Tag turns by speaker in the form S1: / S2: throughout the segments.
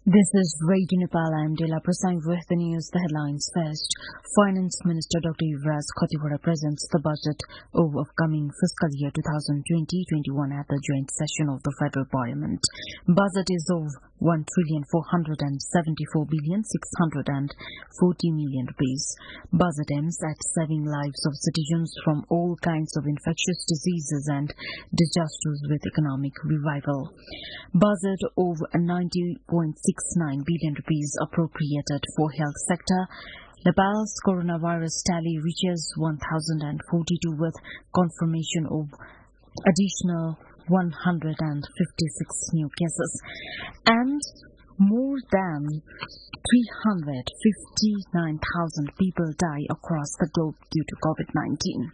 S1: This is Radio Nepal. I am Dela Prasad with the news. The headlines first. Finance Minister Dr. Yuvraj Khatiwada presents the budget of upcoming fiscal year 2020-21 at the joint session of the Federal Parliament. Budget is of 1,474,640,000,000 rupees. Budget aims at saving lives of citizens from all kinds of infectious diseases and disasters with economic revival. Budget of 90.69 billion rupees appropriated for health sector. Nepal's coronavirus tally reaches 1,042 with confirmation of additional 156 new cases, and more than 359,000 people die across the globe due to COVID-19.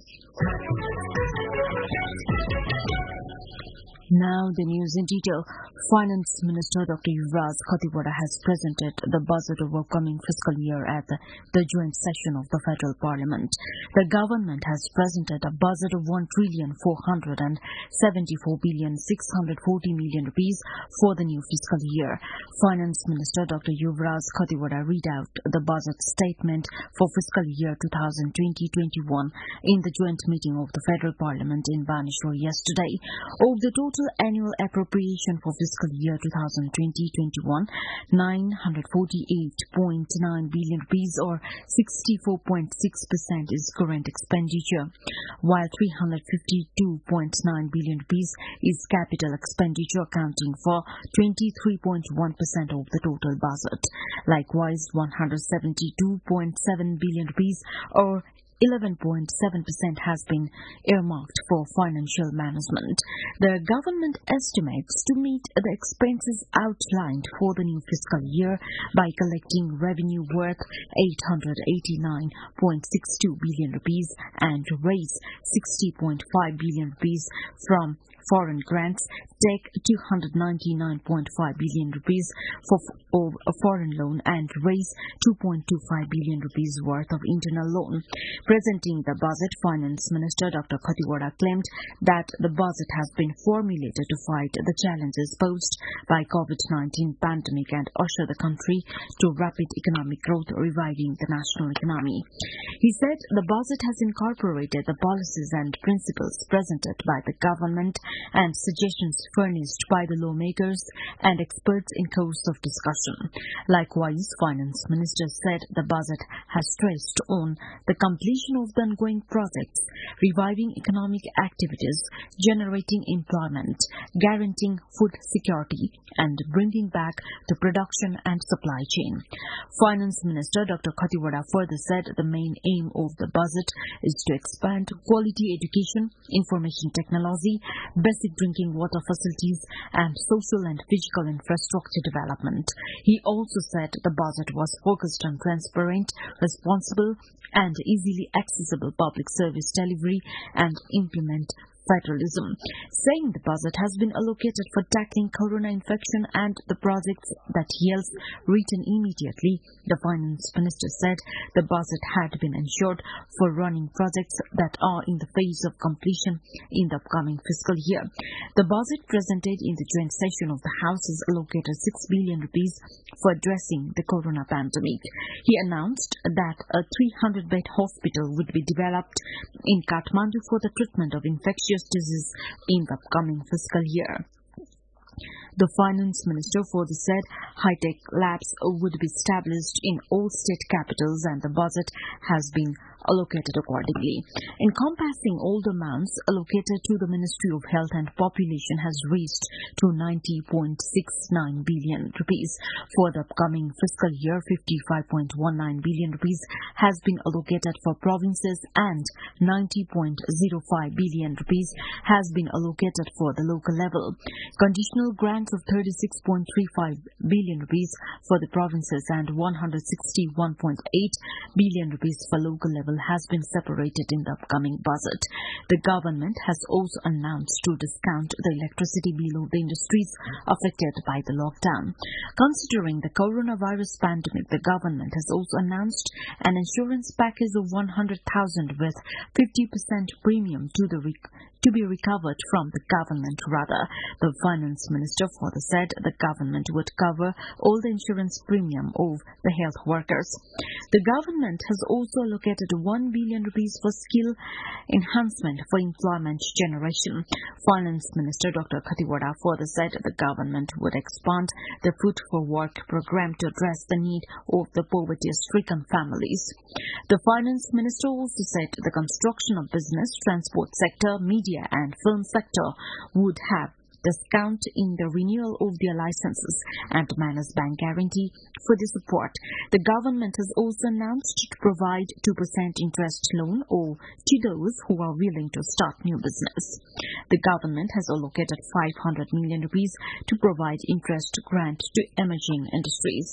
S1: Now the news in detail. Finance Minister Dr. Yuvraj Khatiwada has presented the budget of upcoming fiscal year at the joint session of the Federal Parliament. The government has presented a budget of 1,474,640,000,000 rupees for the new fiscal year. Finance Minister Dr. Yuvraj Khatiwada read out the budget statement for fiscal year 2020-21 in the joint meeting of the Federal Parliament in Bhubaneswar yesterday. Of the total annual appropriation for fiscal year 2020-21, 948.9 billion rupees or 64.6% is current expenditure, while 352.9 billion rupees is capital expenditure, accounting for 23.1% of the total budget. Likewise, 172.7 billion rupees or 11.7% has been earmarked for financial management. The government estimates to meet the expenses outlined for the new fiscal year by collecting revenue worth 889.62 billion rupees and raise 60.5 billion rupees from foreign grants, take 299.5 billion rupees of a foreign loan, and raise 2.25 billion rupees worth of internal loan. Presenting the budget, Finance Minister Dr. Khatiwada claimed that the budget has been formulated to fight the challenges posed by COVID-19 pandemic and usher the country to rapid economic growth, reviving the national economy. He said the budget has incorporated the policies and principles presented by the government and suggestions furnished by the lawmakers and experts in course of discussion. Likewise, Finance Minister said the budget has stressed on the completion of the ongoing projects, reviving economic activities, generating employment, guaranteeing food security, and bringing back the production and supply chain. Finance Minister Dr. Khatiwada further said the main aim of the budget is to expand quality education, information technology, basic drinking water facilities, and social and physical infrastructure development. He also said the budget was focused on transparent, responsible, and easily accessible public service delivery and implement federalism, saying the budget has been allocated for tackling corona infection and the projects that yields return immediately. The Finance Minister said the budget had been ensured for running projects that are in the phase of completion in the upcoming fiscal year. The budget presented in the joint session of the House has allocated 6 billion rupees for addressing the corona pandemic. He announced that a 300-bed hospital would be developed in Kathmandu for the treatment of infectious disease in the upcoming fiscal year. The Finance Minister further said high-tech labs would be established in all state capitals and the budget has been allocated accordingly. Encompassing all the amounts allocated to the Ministry of Health and Population has reached to 90.69 billion rupees. For the upcoming fiscal year, 55.19 billion rupees has been allocated for provinces and 90.05 billion rupees has been allocated for the local level. Conditional grants of 36.35 billion rupees for the provinces and 161.8 billion rupees for local level has been separated in the upcoming budget. The government has also announced to discount the electricity bill of the industries affected by the lockdown. Considering the coronavirus pandemic, the government has also announced an insurance package of 100,000 with 50% premium to to be recovered from the government rather. The finance minister further said the government would cover all the insurance premium of the health workers. The government has also allocated 1 billion rupees for skill enhancement for employment generation. Finance Minister Dr. Khatiwada further said the government would expand the Food for Work program to address the need of the poverty-stricken families. The Finance Minister also said the construction of business, transport sector, media and film sector would have discount in the renewal of their licenses and Manas Bank guarantee for the support. The government has also announced to provide 2% interest loan to those who are willing to start new business. The government has allocated 500 million rupees to provide interest grant to emerging industries.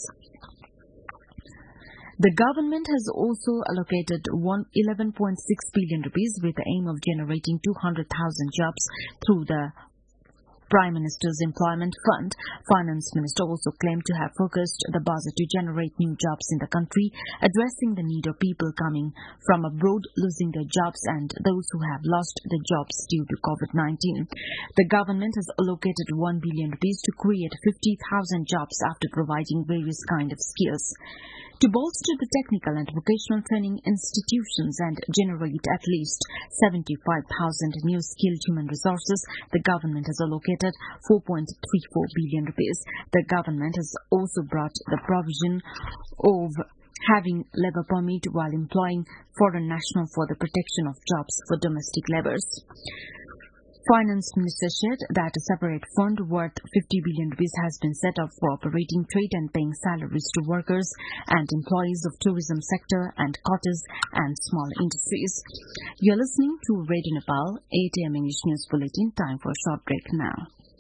S1: The government has also allocated 11.6 billion rupees with the aim of generating 200,000 jobs through the Prime Minister's Employment Fund. Finance Minister also claimed to have focused the budget to generate new jobs in the country, addressing the need of people coming from abroad losing their jobs and those who have lost their jobs due to COVID-19. The government has allocated 1 billion rupees to create 50,000 jobs after providing various kinds of skills. To bolster the technical and vocational training institutions and generate at least 75,000 new skilled human resources, the government has allocated 4.34 billion rupees. The government has also brought the provision of having labour permit while employing foreign national for the protection of jobs for domestic labourers. Finance Minister said that a separate fund worth 50 billion rupees has been set up for operating trade and paying salaries to workers and employees of tourism sector and cottage and small industries. You are listening to Radio Nepal 8 AM English News Bulletin. Time for a short break now.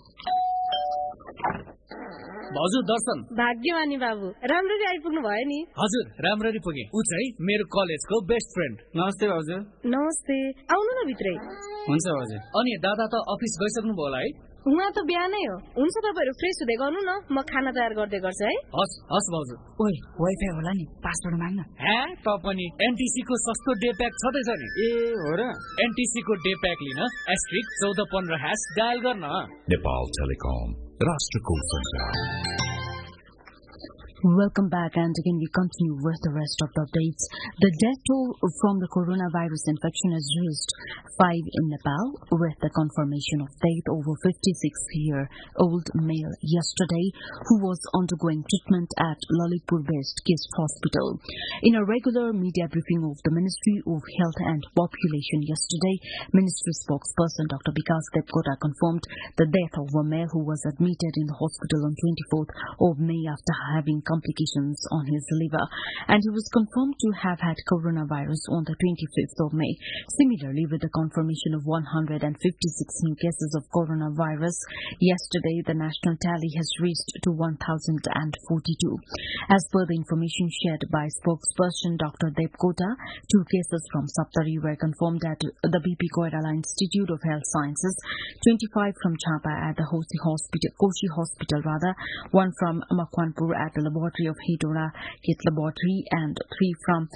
S2: हजुर दर्शन
S3: भाग्यमानी बाबु राम्ररी आइपुग्नु भयो नि
S2: हजुर राम्ररी पुगे उ चाहिँ मेरो कलेजको बेस्ट फ्रेन्ड
S4: नमस्ते हजुर
S3: नमस्ते आउनु न भित्रै
S4: हुन्छ हजुर
S2: अनि दादा त अफिस गइसक्नु भयो होला है
S3: उहाँ त बिहानै हो हुन्छ तपाईहरु फ्रेश हुँदै गर्नु न म खाना तयार गर्दै गर्छु है
S2: हस् हस् भाउजू
S4: ओइ वाइफाई होला नि पासवर्ड माग्न
S2: हे त पनि एनटीसी को सस्तो डे प्याक छदैछ नि
S4: ए हो र
S2: एनटीसी को डे प्याक लिन *1415# डायल गर्न
S5: Nepal Telecom Rashtrako Sanchar.
S1: Welcome back, and again we continue with the rest of the updates. The death toll from the coronavirus infection has reached 5 in Nepal, with the confirmation of death of a 56-year-old male yesterday who was undergoing treatment at Lalitpur-based KIST Hospital. In a regular media briefing of the Ministry of Health and Population yesterday, Ministry spokesperson Dr. Vikas Debkota confirmed the death of a male who was admitted in the hospital on 24th of May after having complications on his liver, and he was confirmed to have had coronavirus on the 25th of May. Similarly, with the confirmation of 156 new cases of coronavirus, yesterday the national tally has reached to 1,042. As per the information shared by spokesperson Dr. Debkota, 2 cases from Saptari were confirmed at the BP Koirala Institute of Health Sciences, 25 from Chapa at the Koshi Hospital, 1 from Makwanpur at the laboratory of Hidora Kit Laboratory, and 3 from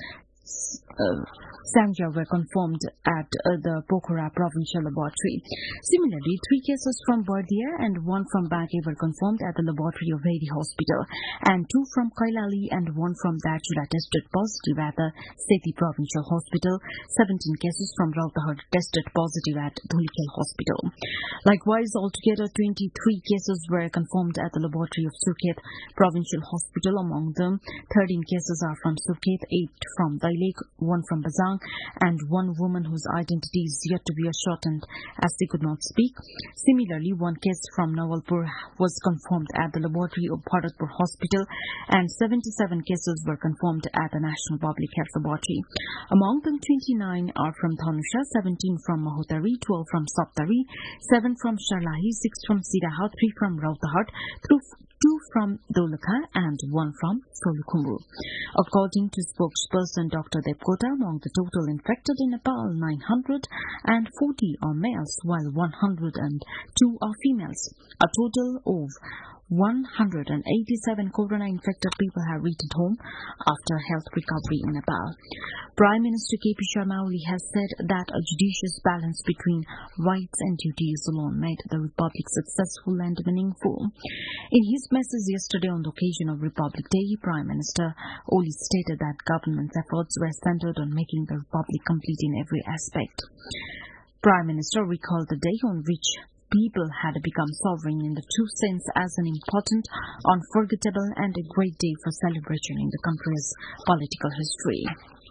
S1: Sangja were confirmed at the Pokhara Provincial Laboratory. Similarly, 3 cases from Bardia and 1 from Bangi were confirmed at the laboratory of Vedi Hospital, and 2 from Kailali and 1 from Dachula tested positive at the Sethi Provincial Hospital. 17 cases from Rautahar tested positive at Dhulikhel Hospital. Likewise, altogether 23 cases were confirmed at the laboratory of Surkhet Provincial Hospital. Among them, 13 cases are from Surkhet, 8 from Dailek, 1 from Bazang, and 1 woman whose identity is yet to be ascertained as they could not speak. Similarly, 1 case from Nawalpur was confirmed at the laboratory of Bharatpur Hospital, and 77 cases were confirmed at the National Public Health Laboratory. Among them, 29 are from Dhanusha, 17 from Mahotari, 12 from Saptari, 7 from Sharlahi, 6 from Siraha, 3 from Rautahat, 2 from Dolakha, and 1 from Solukhumbu. According to spokesperson Dr. Debkota, among the total infected in Nepal, 940 are males, while 102 are females. A total of 187 corona-infected people have returned home after health recovery in Nepal. Prime Minister KP Sharma Oli has said that a judicious balance between rights and duties alone made the Republic successful and meaningful. In his message yesterday on the occasion of Republic Day, Prime Minister Oli stated that government's efforts were centered on making the Republic complete in every aspect. Prime Minister recalled the day on which people had become sovereign in the true sense as an important, unforgettable and a great day for celebration in the country's political history.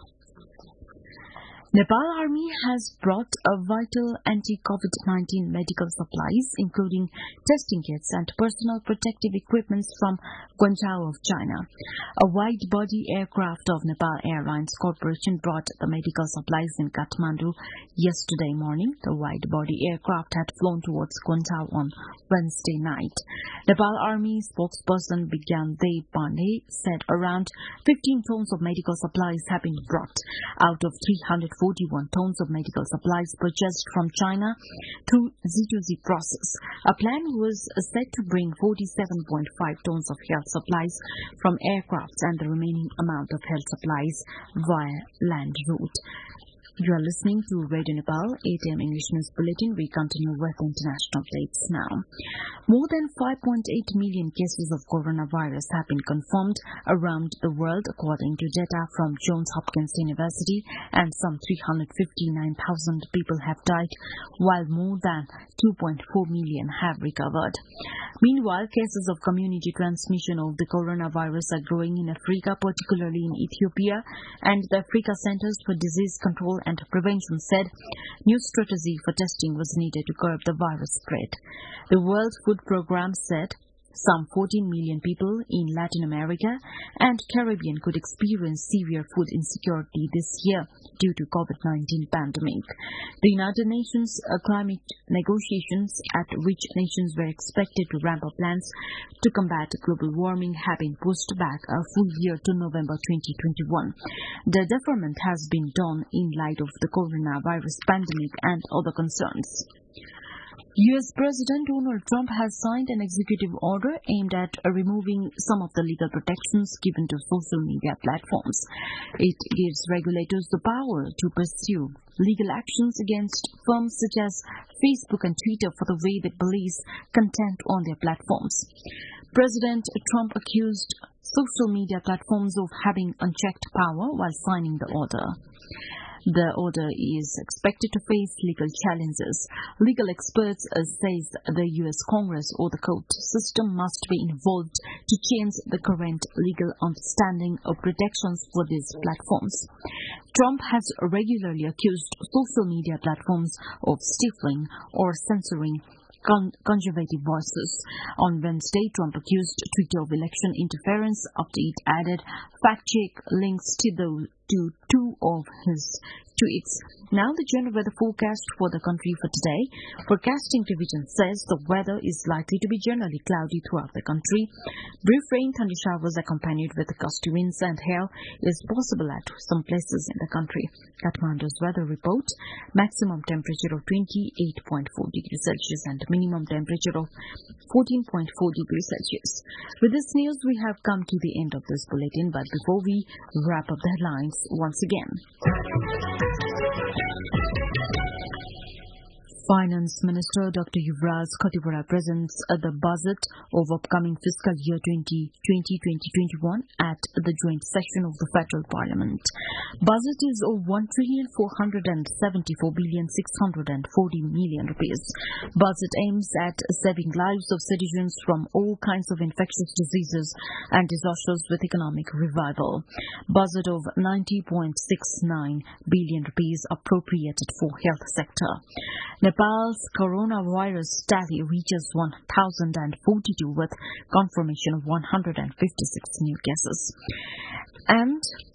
S1: Nepal Army has brought a vital anti-COVID-19 medical supplies, including testing kits and personal protective equipment from Guangzhou of China. A wide-body aircraft of Nepal Airlines Corporation brought the medical supplies in Kathmandu yesterday morning. The wide-body aircraft had flown towards Guangzhou on Wednesday night. Nepal Army spokesperson Bigyan Dev Pandey said around 15 tons of medical supplies have been brought out of 341 tons of medical supplies purchased from China through Z2Z process. A plan was set to bring 47.5 tons of health supplies from aircrafts and the remaining amount of health supplies via land route. You are listening to Radio Nepal, 8 a.m. English News Bulletin. We continue with international updates now. More than 5.8 million cases of coronavirus have been confirmed around the world, according to data from Johns Hopkins University, and some 359,000 people have died, while more than 2.4 million have recovered. Meanwhile, cases of community transmission of the coronavirus are growing in Africa, particularly in Ethiopia, and the Africa Centers for Disease Control and Prevention said new strategy for testing was needed to curb the virus spread. The World Food Programme said some 14 million people in Latin America and Caribbean could experience severe food insecurity this year due to COVID-19 pandemic. The United Nations climate negotiations, at which nations were expected to ramp up plans to combat global warming, have been pushed back a full year to November 2021. The deferment has been done in light of the coronavirus pandemic and other concerns. U.S. President Donald Trump has signed an executive order aimed at removing some of the legal protections given to social media platforms. It gives regulators the power to pursue legal actions against firms such as Facebook and Twitter for the way they police content on their platforms. President Trump accused social media platforms of having unchecked power while signing the order. The order is expected to face legal challenges. Legal experts says the U.S. Congress or the court system must be involved to change the current legal understanding of protections for these platforms. Trump has regularly accused social media platforms of stifling or censoring conservative voices. On Wednesday, Trump accused Twitter of election interference after it added fact-check links to two of his tweets. Now the general weather forecast for the country for today. Forecasting division says the weather is likely to be generally cloudy throughout the country. Brief rain, thunder showers accompanied with gusty winds and hail is possible at some places in the country. Kathmandu's weather report: maximum temperature of 28.4 degrees Celsius and minimum temperature of 14.4 degrees Celsius. With this news, we have come to the end of this bulletin, but before we wrap up the headlines once again. Finance Minister Dr. Yuvraj Khatibora presents the budget of upcoming fiscal year 2020-2021 at the joint session of the Federal Parliament. Budget is of 1,474,640 rupees. Budget aims at saving lives of citizens from all kinds of infectious diseases and disasters with economic revival. Budget of 90.69 billion rupees appropriated for health sector. Nepal's coronavirus tally reaches 1,042 with confirmation of 156 new cases. And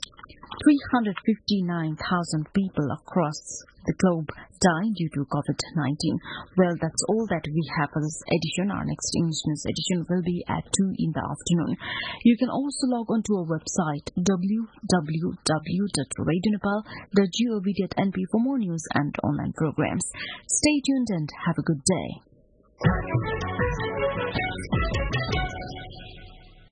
S1: 359,000 people across the globe die due to COVID-19. Well, that's all that we have for this edition. Our next English News edition will be at 2 in the afternoon. You can also log on to our website www.radionepal.gov.np for more news and online programs. Stay tuned and have a good day.